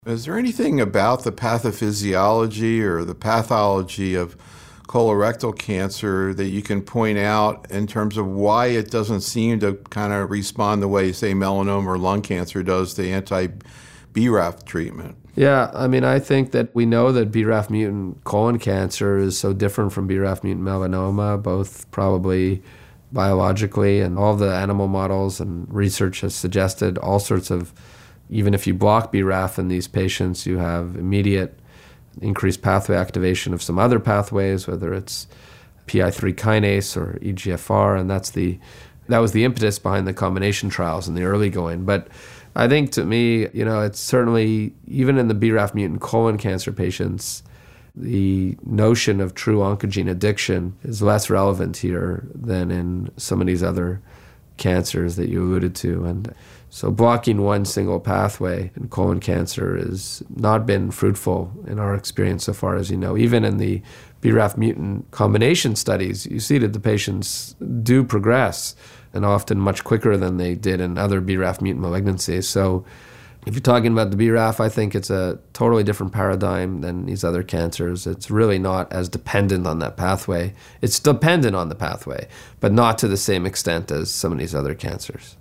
Is there anything about the pathophysiology or the pathology of colorectal cancer that you can point out in terms of why it doesn't seem to kind of respond the way, say, melanoma or lung cancer does to anti-BRAF treatment? Yeah, I think that we know that BRAF mutant colon cancer is so different from BRAF mutant melanoma, both probably biologically, and all the animal models and research has suggested all sorts of, even if you block BRAF in these patients, you have immediate increased pathway activation of some other pathways, whether it's PI3 kinase or EGFR, and that was the impetus behind the combination trials in the early going. But I think to me, it's certainly, even in the BRAF mutant colon cancer patients, the notion of true oncogene addiction is less relevant here than in some of these other cancers that you alluded to. And so blocking one single pathway in colon cancer has not been fruitful in our experience so far, as you know. Even in the BRAF mutant combination studies, you see that the patients do progress, and often much quicker than they did in other BRAF mutant malignancies. So if you're talking about the BRAF, I think it's a totally different paradigm than these other cancers. It's really not as dependent on that pathway. It's dependent on the pathway, but not to the same extent as some of these other cancers.